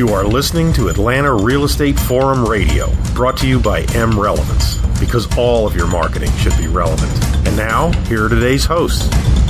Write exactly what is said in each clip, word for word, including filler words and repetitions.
You are listening to Atlanta Real Estate Forum Radio, brought to you by M Relevance, because all of your marketing should be relevant. And now, here are today's hosts.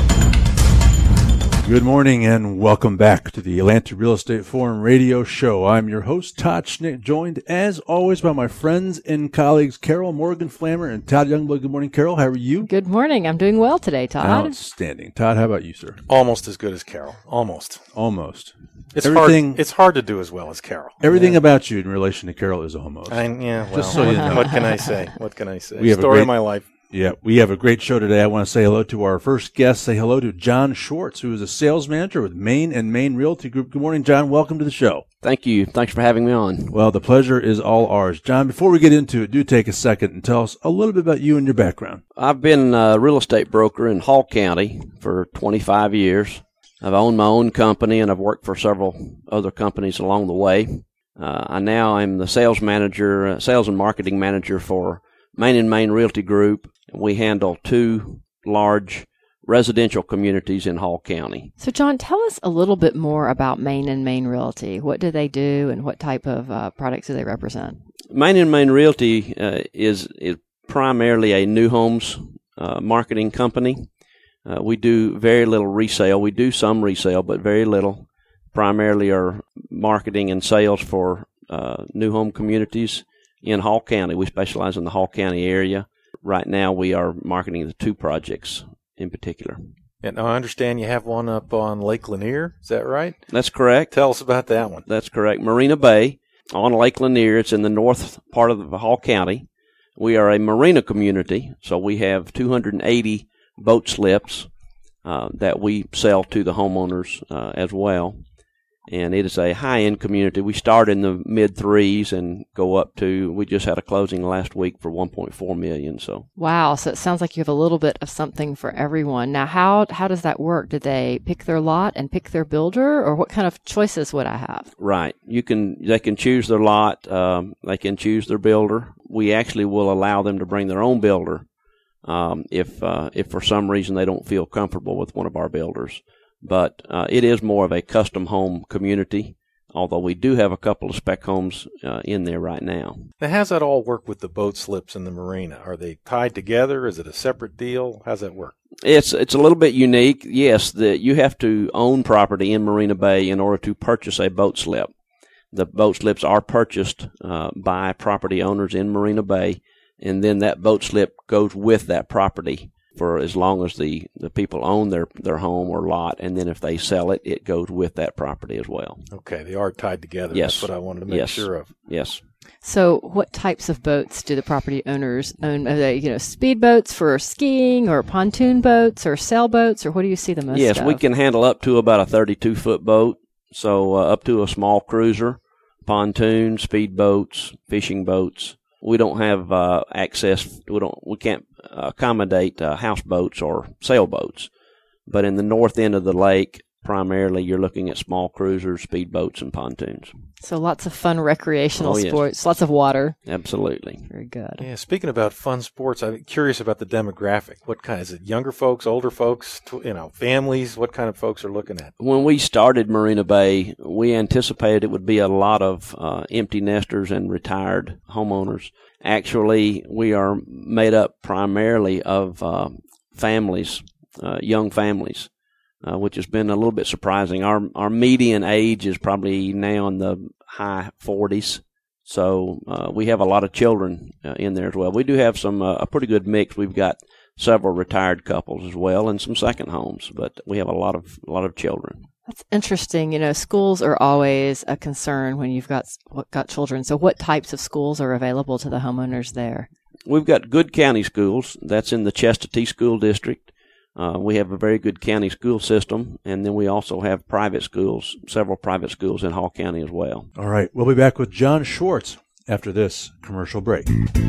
Good morning and welcome back to the Atlanta Real Estate Forum Radio Show. I'm your host, Todd Schnick, joined as always by my friends and colleagues, Carol Morgan Flammer and Todd Youngblood. Good morning, Carol. How are you? Good morning. I'm doing well today, Todd. Outstanding. Todd, how about you, sir? Almost as good as Carol. Almost. Almost. It's everything, hard. It's hard to do as well as Carol. Everything yeah. about you in relation to Carol is almost. I, yeah, well, Just so you know. What can I say? What can I say? We have Story a great, of my life. Yeah, we have a great show today. I want to say hello to our first guest. Say hello to John Schwartz, who is a sales manager with Main and Main Realty Group. Good morning, John. Welcome to the show. Thank you. Thanks for having me on. Well, the pleasure is all ours. John, before we get into it, do take a second and tell us a little bit about you and your background. I've been a real estate broker in Hall County for twenty-five years. I've owned my own company, and I've worked for several other companies along the way. Uh, I now am the sales manager, uh, sales and marketing manager for Main and Main Realty Group. We handle two large residential communities in Hall County. So, John, tell us a little bit more about Main and Main Realty. What do they do, and what type of uh, products do they represent? Main and Main Realty uh, is, is primarily a new homes uh, marketing company. Uh, we do very little resale. We do some resale, but very little. Primarily our marketing and sales for uh, new home communities in Hall County. We specialize in the Hall County area. Right now, we are marketing the two projects in particular. And I understand you have one up on Lake Lanier. Is that right? That's correct. Tell us about that one. That's correct. Marina Bay on Lake Lanier. It's in the north part of the Hall County. We are a marina community, so we have two hundred eighty boat slips uh, that we sell to the homeowners uh, as well. And it is a high-end community. We start in the mid-threes and go up to, we just had a closing last week for one point four million dollars. So. Wow. So it sounds like you have a little bit of something for everyone. Now, how how does that work? Do they pick their lot and pick their builder, or what kind of choices would I have? Right. You can. They can choose their lot. Um, they can choose their builder. We actually will allow them to bring their own builder um, if uh, if for some reason they don't feel comfortable with one of our builders. But uh, it is more of a custom home community, although we do have a couple of spec homes uh, in there right now. Now, how's that all work with the boat slips in the marina? Are they tied together? Is it a separate deal? How's that work? It's it's a little bit unique. Yes, the, you have to own property in Marina Bay in order to purchase a boat slip. The boat slips are purchased uh, by property owners in Marina Bay, and then that boat slip goes with that property for as long as the, the people own their, their home or lot, and then if they sell it, it goes with that property as well. Okay, they are tied together. Yes. That's what I wanted to make yes. sure of. Yes. So what types of boats do the property owners own? Are they, you know, speedboats for skiing, or pontoon boats, or sailboats, or what do you see the most Yes, of? we can handle up to about a thirty-two foot boat, so uh, up to a small cruiser, pontoon, speedboats, fishing boats. We don't have uh, access. We don't. We can't accommodate uh, houseboats or sailboats. But in the north end of the lake, primarily, you're looking at small cruisers, speedboats, and pontoons. So lots of fun recreational Oh, yes. sports, lots of water. Absolutely. Very good. Yeah, speaking about fun sports, I'm curious about the demographic. What kind? Is it younger folks, older folks, tw- you know, families? What kind of folks are looking at? When we started Marina Bay, we anticipated it would be a lot of uh, empty nesters and retired homeowners. Actually, we are made up primarily of uh, families, uh, young families, uh, which has been a little bit surprising. Our our median age is probably now in the high forties, so uh, we have a lot of children uh, in there as well. We do have some uh, a pretty good mix. We've got several retired couples as well, and some second homes, but we have a lot of a lot of children. That's interesting. You know, schools are always a concern when you've got got children. So what types of schools are available to the homeowners there? We've got good county schools. That's in the Chestatee School District. Uh, we have a very good county school system, and then we also have private schools, several private schools in Hall County as well. All right, we'll be back with John Schwartz after this commercial break.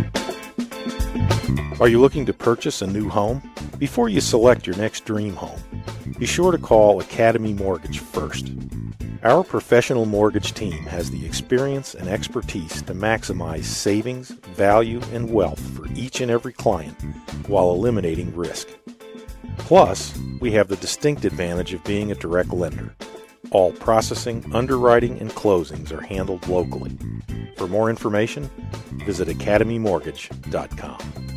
Are you looking to purchase a new home? Before you select your next dream home, be sure to call Academy Mortgage first. Our professional mortgage team has the experience and expertise to maximize savings, value, and wealth for each and every client while eliminating risk. Plus, we have the distinct advantage of being a direct lender. All processing, underwriting, and closings are handled locally. For more information, visit academy mortgage dot com.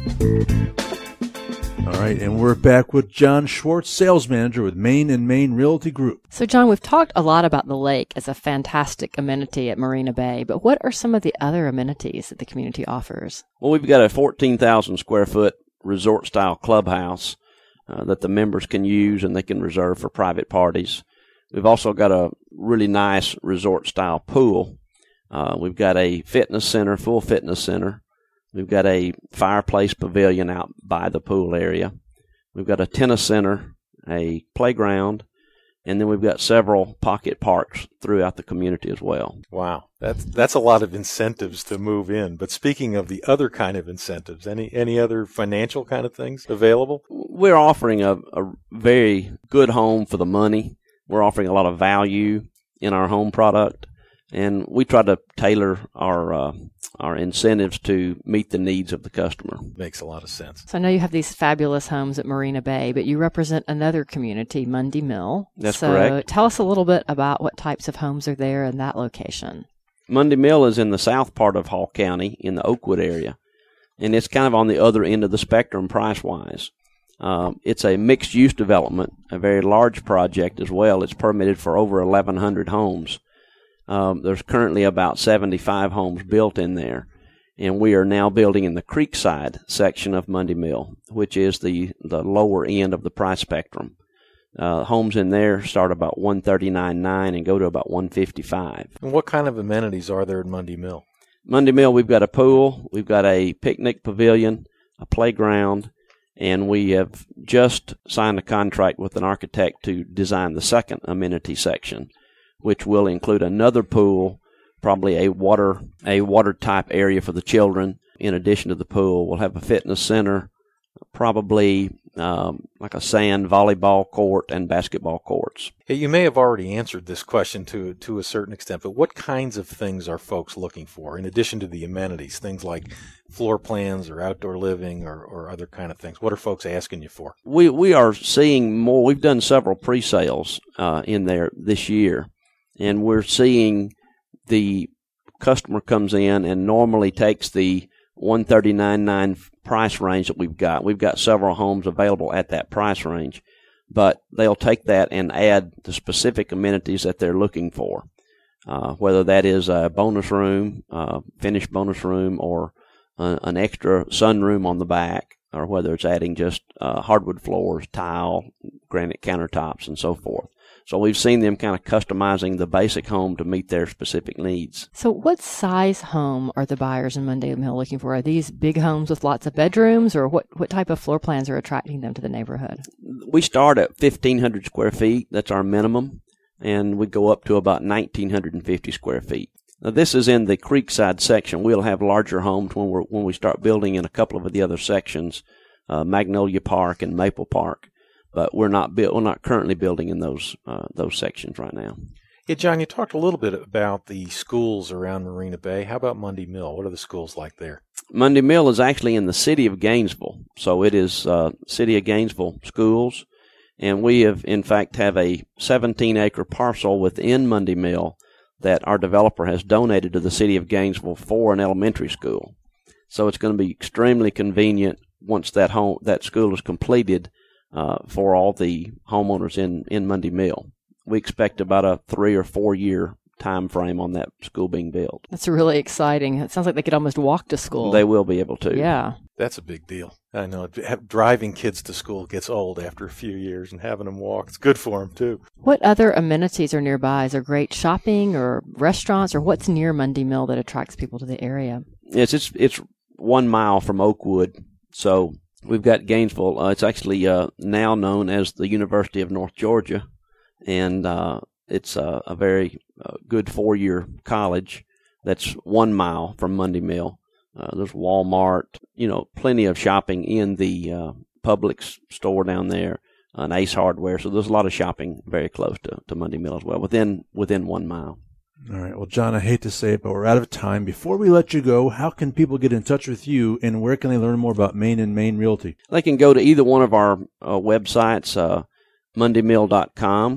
All right, and we're back with John Schwartz, sales manager with Main and Main Realty Group. So, John, we've talked a lot about the lake as a fantastic amenity at Marina Bay, but what are some of the other amenities that the community offers? Well, we've got a fourteen thousand square foot resort-style clubhouse uh, that the members can use and they can reserve for private parties. We've also got a really nice resort-style pool. Uh, we've got a fitness center, full fitness center. We've got a fireplace pavilion out by the pool area. We've got a tennis center, a playground, and then we've got several pocket parks throughout the community as well. Wow, that's that's a lot of incentives to move in. But speaking of the other kind of incentives, any any other financial kind of things available? We're offering a, a very good home for the money. We're offering a lot of value in our home product, and we try to tailor our uh, our incentives to meet the needs of the customer. Makes a lot of sense. So I know you have these fabulous homes at Marina Bay, but you represent another community, Mundy Mill. That's so correct. Tell us a little bit about what types of homes are there in that location. Mundy Mill is in the south part of Hall County in the Oakwood area, and it's kind of on the other end of the spectrum price-wise. Um, it's a mixed-use development, a very large project as well. It's permitted for over eleven hundred homes. Um, there's currently about seventy-five homes built in there, and we are now building in the Creekside section of Mundy Mill, which is the, the lower end of the price spectrum. Uh, homes in there start about one thirty-nine nine and go to about one fifty-five. And what kind of amenities are there at Mundy Mill? Mundy Mill, we've got a pool, we've got a picnic pavilion, a playground, and we have just signed a contract with an architect to design the second amenity section, which will include another pool, probably a water a water type area for the children. In addition to the pool, we'll have a fitness center, probably um, like a sand volleyball court and basketball courts. Hey, you may have already answered this question to to a certain extent, but what kinds of things are folks looking for in addition to the amenities, things like floor plans or outdoor living or, or other kind of things? What are folks asking you for? We, we are seeing more. We've done several pre-sales uh, in there this year. And we're seeing the customer comes in and normally takes the one thirty-nine nine price range that we've got. We've got several homes available at that price range, but they'll take that and add the specific amenities that they're looking for, uh, whether that is a bonus room, uh, finished bonus room, or uh, an extra sunroom on the back, or whether it's adding just uh, hardwood floors, tile, granite countertops, and so forth. So we've seen them kind of customizing the basic home to meet their specific needs. So what size home are the buyers in Mundy Mill looking for? Are these big homes with lots of bedrooms, or what, what type of floor plans are attracting them to the neighborhood? We start at fifteen hundred square feet. That's our minimum. And we go up to about nineteen fifty square feet. Now, this is in the Creekside section. We'll have larger homes when, we're, when we start building in a couple of the other sections, uh, Magnolia Park and Maple Park. But we're not build, we're not currently building in those uh, those sections right now. Yeah, John, you talked a little bit about the schools around Marina Bay. How about Mundy Mill? What are the schools like there? Mundy Mill is actually in the city of Gainesville, so it is uh, city of Gainesville schools, and we have in fact have a seventeen acre parcel within Mundy Mill that our developer has donated to the city of Gainesville for an elementary school. So it's going to be extremely convenient once that home that school is completed. Uh, for all the homeowners in, in Mundy Mill. We expect about a three or four year time frame on that school being built. That's really exciting. It sounds like they could almost walk to school. They will be able to. Yeah. That's a big deal. I know driving kids to school gets old after a few years, and having them walk, it's good for them too. What other amenities are nearby? Is there great shopping or restaurants, or what's near Mundy Mill that attracts people to the area? Yes, it's, it's one mile from Oakwood, so we've got Gainesville. Uh, it's actually uh, now known as the University of North Georgia, and uh, it's uh, a very uh, good four-year college that's one mile from Mundy Mill. Uh, there's Walmart, you know, plenty of shopping in the uh, Publix store down there, an Ace Hardware. So there's a lot of shopping very close to, to Mundy Mill as well, within within one mile. All right. Well, John, I hate to say it, but we're out of time. Before we let you go, how can people get in touch with you, and where can they learn more about Main and Main Realty? They can go to either one of our uh, websites, uh, mundy mill dot com,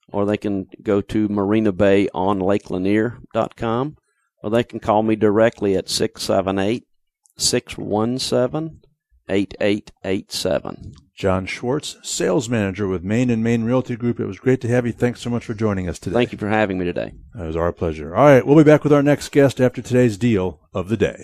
or they can go to marina bay on lake lanier dot com, or they can call me directly at six seven eight, six one seven, eight eight eight seven. John Schwartz, sales manager with Main and Main Realty Group. It was great to have you. Thanks so much for joining us today. Thank you for having me today. It was our pleasure. All right, we'll be back with our next guest after today's deal of the day.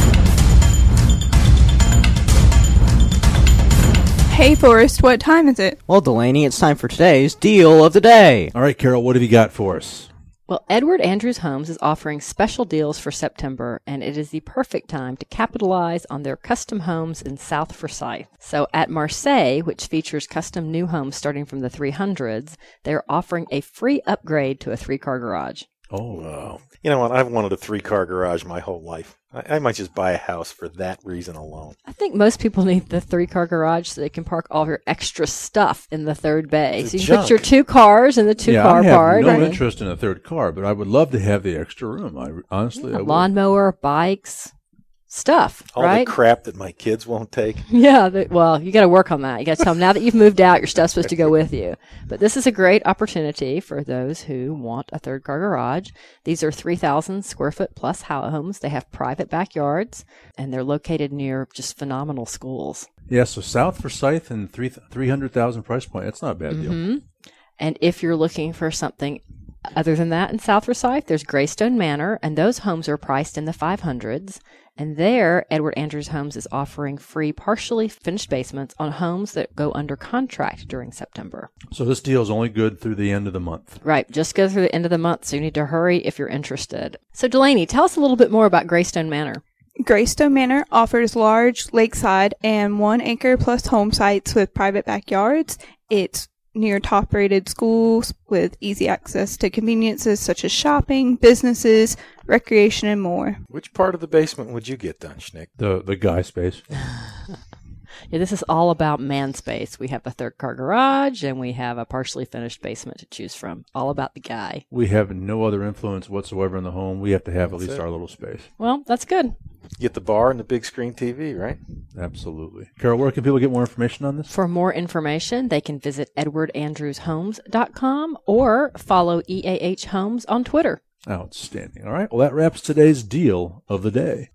Hey, Forrest, what time is it? Well, Delaney, it's time for today's deal of the day. All right, Carol, what have you got for us? Well, Edward Andrews Homes is offering special deals for September, and it is the perfect time to capitalize on their custom homes in South Forsyth. So at Marseille, which features custom new homes starting from the three hundreds, they're offering a free upgrade to a three-car garage. Oh, Wow. You know what? I've wanted a three-car garage my whole life. I, I might just buy a house for that reason alone. I think most people need the three-car garage so they can park all of your extra stuff in the third bay. The so you can junk. put your two cars in the two-car yeah, I have part. no right? interest in a third car, but I would love to have the extra room. I honestly, Yeah, I would. lawnmower, bikes, stuff, All right? the crap that my kids won't take. Yeah, the, well, you got to work on that. You got to tell them now that you've moved out, your stuff's supposed to go with you. But this is a great opportunity for those who want a third car garage. These are three thousand square foot plus homes. They have private backyards, and they're located near just phenomenal schools. Yeah, so South Forsyth and three three hundred thousand price point. That's not a bad deal. Mm-hmm. And if you're looking for something other than that in South Forsyth, there's Greystone Manor, and those homes are priced in the five hundreds. And there, Edward Andrews Homes is offering free partially finished basements on homes that go under contract during September. So this deal is only good through the end of the month. Right, just go through the end of the month, so you need to hurry if you're interested. So Delaney, tell us a little bit more about Greystone Manor. Greystone Manor offers large lakeside and one acre plus home sites with private backyards. It's near top-rated schools with easy access to conveniences such as shopping, businesses, recreation, and more. Which part of the basement would you get done, Schnick? The the guy space. Yeah, this is all about man space. We have a third car garage, and we have a partially finished basement to choose from. All about the guy. We have no other influence whatsoever in the home. We have to have That's at least it. our little space. Well, that's good. Get the bar and the big screen T V, right? Absolutely. Carol, where can people get more information on this? For more information, they can visit edward andrews homes dot com or follow E A H Homes on Twitter. Outstanding. All right. Well, that wraps today's deal of the day.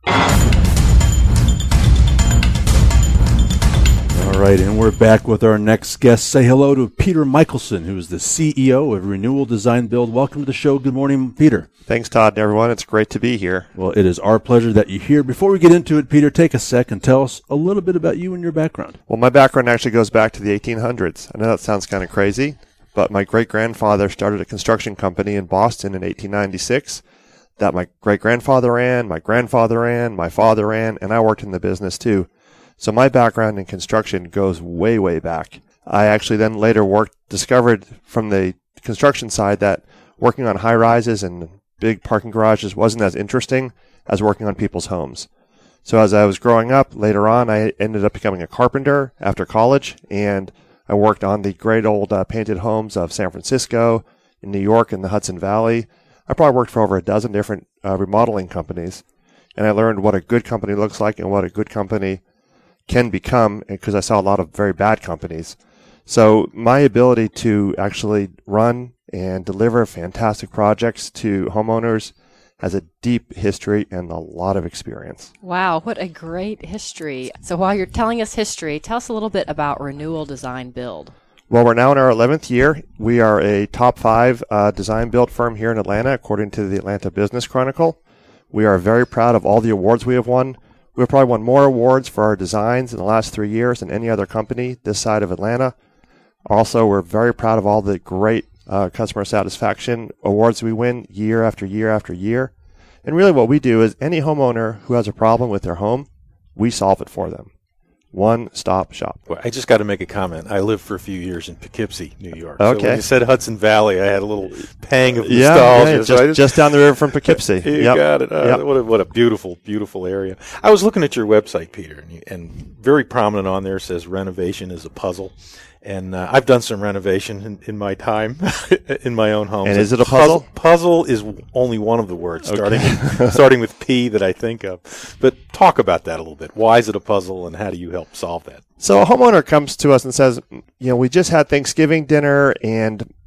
All right, and we're back with our next guest. Say hello to Peter Michelson, who is the C E O of Renewal Design Build. Welcome to the show. Good morning, Peter. Thanks, Todd, and everyone. It's great to be here. Well, it is our pleasure that you're here. Before we get into it, Peter, take a sec and tell us a little bit about you and your background. Well, my background actually goes back to the eighteen hundreds. I know that sounds kind of crazy, but my great-grandfather started a construction company in Boston in eighteen ninety-six that my great-grandfather ran, my grandfather ran, my father ran, and I worked in the business too. So my background in construction goes way, way back. I actually then later worked, discovered from the construction side that working on high-rises and big parking garages wasn't as interesting as working on people's homes. So as I was growing up, later on, I ended up becoming a carpenter after college, and I worked on the great old uh, painted homes of San Francisco, in New York, and the Hudson Valley. I probably worked for over a dozen different uh, remodeling companies, and I learned what a good company looks like and what a good company can become, because I saw a lot of very bad companies. So my ability to actually run and deliver fantastic projects to homeowners has a deep history and a lot of experience. Wow, what a great history. So while you're telling us history, tell us a little bit about Renewal Design Build. Well, we're now in our eleventh year. We are a top five uh, design build firm here in Atlanta, according to the Atlanta Business Chronicle. We are very proud of all the awards we have won. We've probably won more awards for our designs in the last three years than any other company this side of Atlanta. Also, we're very proud of all the great uh, customer satisfaction awards we win year after year after year. And really what we do is any homeowner who has a problem with their home, we solve it for them. One-stop shop. Well, I just got to make a comment. I lived for a few years in Poughkeepsie, New York. Okay. So when you said Hudson Valley, I had a little pang of Yeah, nostalgia. yeah, So just, I just, just down the river from Poughkeepsie. you Yep. got it. Uh, Yep. what, a, what a beautiful, beautiful area. I was looking at your website, Peter, and, you, and very prominent on there says renovation is a puzzle. And uh, I've done some renovation in, in my time in my own home. And is it a puzzle? Puzzle is only one of the words, starting starting with P that I think of. But talk about that a little bit. Why is it a puzzle, and how do you help solve that? So a homeowner comes to us and says, you know, we just had Thanksgiving dinner, and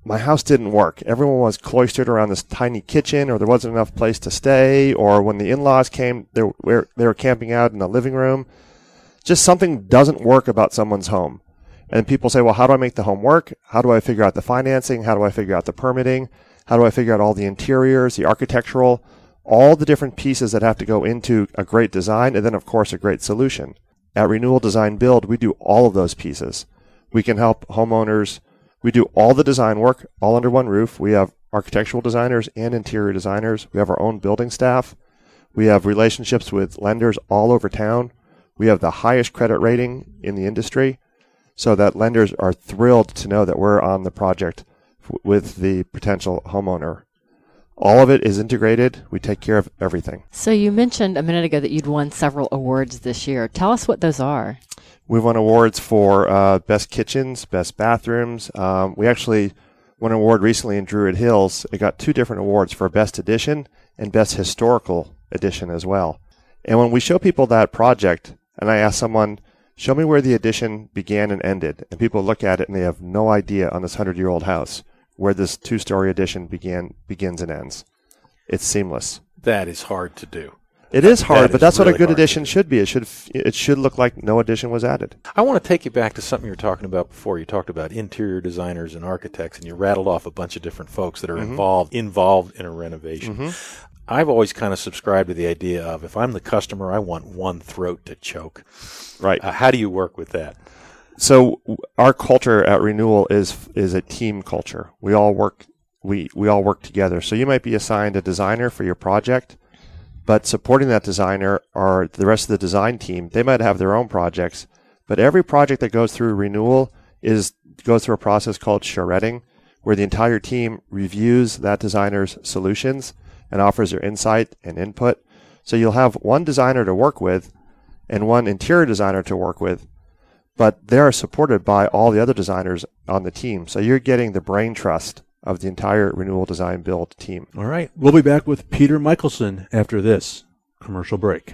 my house didn't work. Everyone was cloistered around this tiny kitchen, or there wasn't enough place to stay, or when the in-laws came, they were, they were camping out in the living room. Just something doesn't work about someone's home. And people say, well, how do I make the home work? How do I figure out the financing? How do I figure out the permitting? How do I figure out all the interiors, the architectural, all the different pieces that have to go into a great design, and then, of course, a great solution. At Renewal Design Build, we do all of those pieces. We can help homeowners. We do all the design work, all under one roof. We have architectural designers and interior designers. We have our own building staff. We have relationships with lenders all over town. We have the highest credit rating in the industry, so that lenders are thrilled to know that we're on the project f- with the potential homeowner. All of it is integrated. We take care of everything. So you mentioned a minute ago that you'd won several awards this year. Tell us what those are. We've won awards for uh, best kitchens, best bathrooms. Um, we actually won an award recently in Druid Hills. It got two different awards for best addition and best historical addition as well. And when we show people that project, and I ask someone, show me where the addition began and ended, and people look at it and they have no idea on this hundred-year-old house where this two-story addition began, begins and ends. It's seamless. That is hard to do. It is hard, That but is that's what really a good hard to addition do. should be. It should f- it should look like no addition was added. I want to take you back to something you were talking about before. You talked about interior designers and architects, and you rattled off a bunch of different folks that are Mhm. involved involved in a renovation. Mhm. I've always kind of subscribed to the idea of, if I'm the customer, I want one throat to choke. Right. Uh, how do you work with that? So w- our culture at Renewal is is a team culture. We all work we we all work together. So you might be assigned a designer for your project, but supporting that designer or the rest of the design team, they might have their own projects. But every project that goes through Renewal is goes through a process called charretting, where the entire team reviews that designer's solutions and offers their insight and input. So you'll have one designer to work with and one interior designer to work with, but they are supported by all the other designers on the team. So you're getting the brain trust of the entire Renewal Design Build team. All right. We'll be back with Peter Michelson after this commercial break.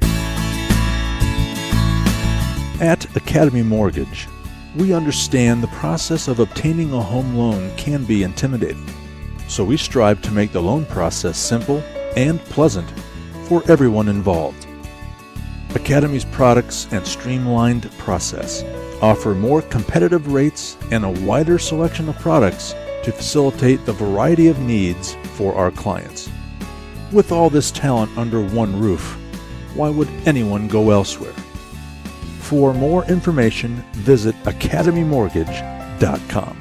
At Academy Mortgage, we understand the process of obtaining a home loan can be intimidating. So we strive to make the loan process simple and pleasant for everyone involved. Academy's products and streamlined process offer more competitive rates and a wider selection of products to facilitate the variety of needs for our clients. With all this talent under one roof, why would anyone go elsewhere? For more information, visit academy mortgage dot com.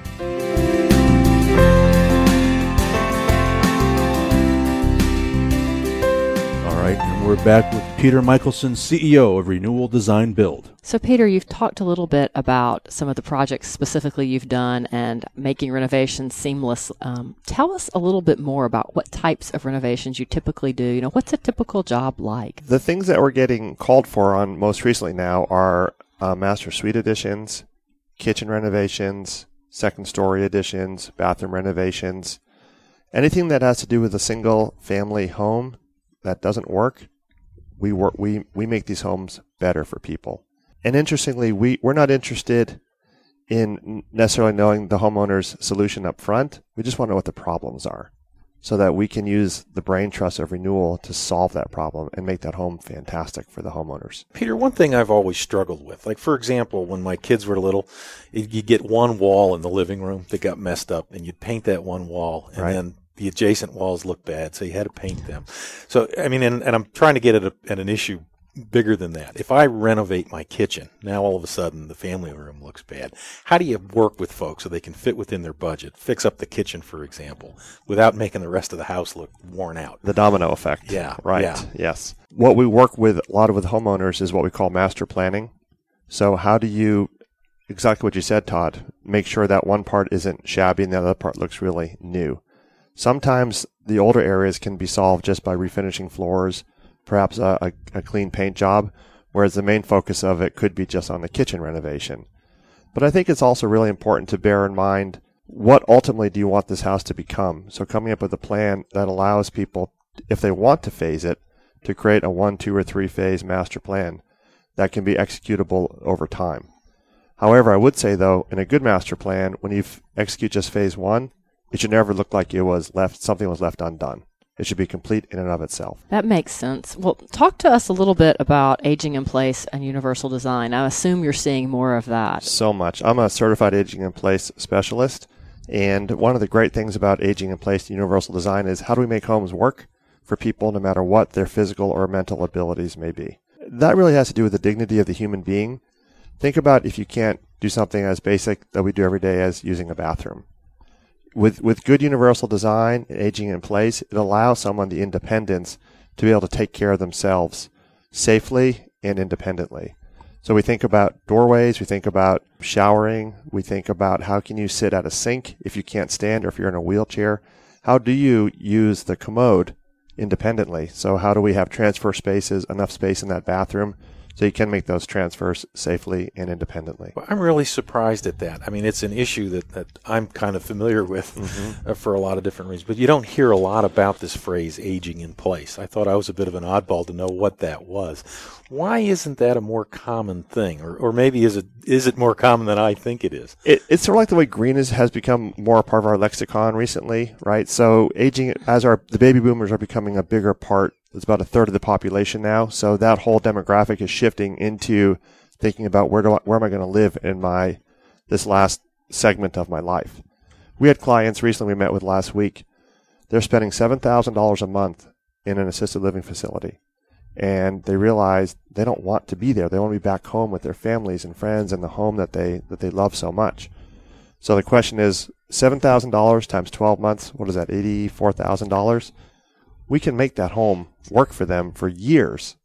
All right, and we're back with Peter Michelson, C E O of Renewal Design Build. So, Peter, you've talked a little bit about some of the projects specifically you've done and making renovations seamless. Um, tell us a little bit more about what types of renovations you typically do. You know, what's a typical job like? The things that we're getting called for on most recently now are uh, master suite additions, kitchen renovations, second story additions, bathroom renovations. Anything that has to do with a single family home that doesn't work, we work, we, we make these homes better for people. And interestingly, we, we're not interested in necessarily knowing the homeowner's solution up front. We just want to know what the problems are so that we can use the brain trust of Renewal to solve that problem and make that home fantastic for the homeowners. Peter, one thing I've always struggled with, like, for example, when my kids were little, you get one wall in the living room that got messed up, and you'd paint that one wall, and Right. then the adjacent walls looked bad, so you had to paint them. So, I mean, and, and I'm trying to get at, a, at an issue bigger than that. If I renovate my kitchen, now all of a sudden the family room looks bad. How do you work with folks so they can fit within their budget, fix up the kitchen, for example, without making the rest of the house look worn out? The domino effect. Yeah, Right. yeah. Yes. What we work with a lot of with homeowners is what we call master planning. So how do you, exactly what you said, Todd, make sure that one part isn't shabby and the other part looks really new? Sometimes the older areas can be solved just by refinishing floors, perhaps a, a, a clean paint job, whereas the main focus of it could be just on the kitchen renovation. But I think it's also really important to bear in mind, what ultimately do you want this house to become? So coming up with a plan that allows people, if they want to phase it, to create a one, two, or three phase master plan that can be executable over time. However, I would say, though, in a good master plan, when you f- execute just phase one, it should never look like it was left, something was left undone. It should be complete in and of itself. That makes sense. Well, talk to us a little bit about aging in place and universal design. I assume you're seeing more of that. So much. I'm a certified aging in place specialist, and one of the great things about aging in place and universal design is how do we make homes work for people no matter what their physical or mental abilities may be. That really has to do with the dignity of the human being. Think about if you can't do something as basic that we do every day as using a bathroom. With with good universal design and aging in place, it allows someone the independence to be able to take care of themselves safely and independently. So we think about doorways, we think about showering, we think about how can you sit at a sink if you can't stand or if you're in a wheelchair. How do you use the commode independently? So how do we have transfer spaces, enough space in that bathroom so you can make those transfers safely and independently? Well, I'm really surprised at that. I mean, it's an issue that, that I'm kind of familiar with mm-hmm. uh, for a lot of different reasons. But you don't hear a lot about this phrase, aging in place. I thought I was a bit of an oddball to know what that was. Why isn't that a more common thing? Or, or maybe is it is it more common than I think it is? It, it's sort of like the way green is, has become more a part of our lexicon recently, right? So aging, as our the baby boomers are becoming a bigger part, it's about a third of the population now. So that whole demographic is shifting into thinking about where do I, where am I going to live in my this last segment of my life. We had clients recently we met with last week. They're spending seven thousand dollars a month in an assisted living facility. And they realize they don't want to be there. They want to be back home with their families and friends and the home that they that they love so much. So the question is, seven thousand dollars times twelve months, what is that, eighty-four thousand dollars? We can make that home work for them for years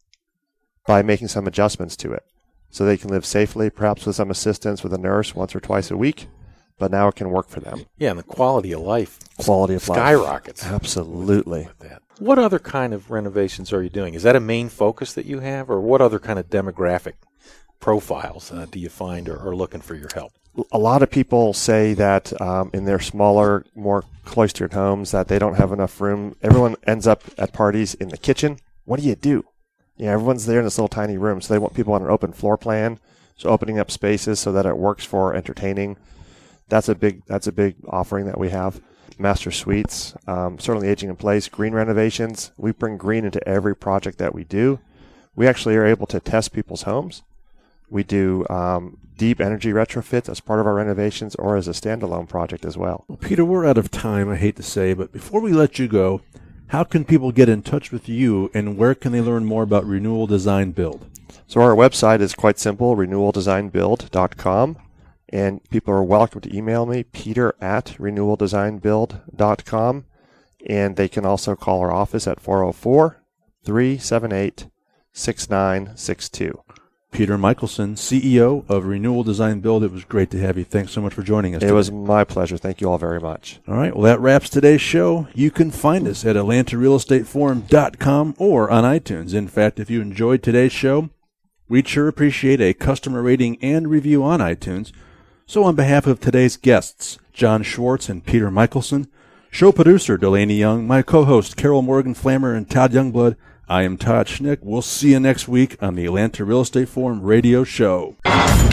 by making some adjustments to it. So they can live safely, perhaps with some assistance with a nurse once or twice a week, but now it can work for them. Yeah, and the quality of life quality of skyrockets. Life. Absolutely. With that. What other kind of renovations are you doing? Is that a main focus that you have, or what other kind of demographic profiles uh, do you find are, are looking for your help? A lot of people say that um, in their smaller, more cloistered homes that they don't have enough room. Everyone ends up at parties in the kitchen. What do you do? You know, everyone's there in this little tiny room, so they want people on an open floor plan, so opening up spaces so that it works for entertaining. That's a big that's a big offering that we have. Master suites, um, certainly aging in place, green renovations. We bring green into every project that we do. We actually are able to test people's homes. We do um, deep energy retrofits as part of our renovations or as a standalone project as well. Well, Peter, we're out of time, I hate to say, but before we let you go, how can people get in touch with you, and where can they learn more about Renewal Design Build? So our website is quite simple, renewal design build dot com. And people are welcome to email me, peter at renewal design build dot com. And they can also call our office at four oh four, three seven eight, six nine six two. Peter Michelson, C E O of Renewal Design Build. It was great to have you. Thanks so much for joining us It today. was my pleasure. Thank you all very much. All right. Well, that wraps today's show. You can find us at atlanta real estate forum dot com or on iTunes. In fact, if you enjoyed today's show, we'd sure appreciate a customer rating and review on iTunes. So on behalf of today's guests, John Schwartz and Peter Michelson, show producer Delaney Young, my co-host Carol Morgan Flammer, and Todd Youngblood, I am Todd Schnick. We'll see you next week on the Atlanta Real Estate Forum radio show.